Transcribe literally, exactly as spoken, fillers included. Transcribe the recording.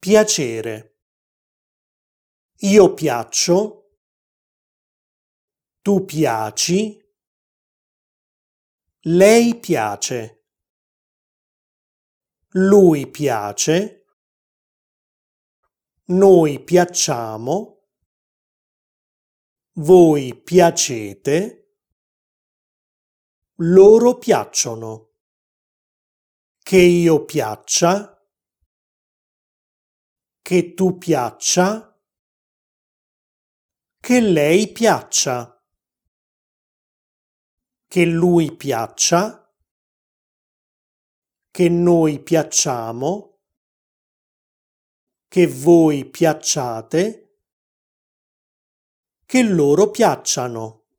piacere. Io piaccio, tu piaci, lei piace, lui piace, noi piacciamo, voi piacete, loro piacciono, che io piaccia, che tu piaccia, che lei piaccia, che lui piaccia, che noi piacciamo, che voi piacciate, che loro piacciano.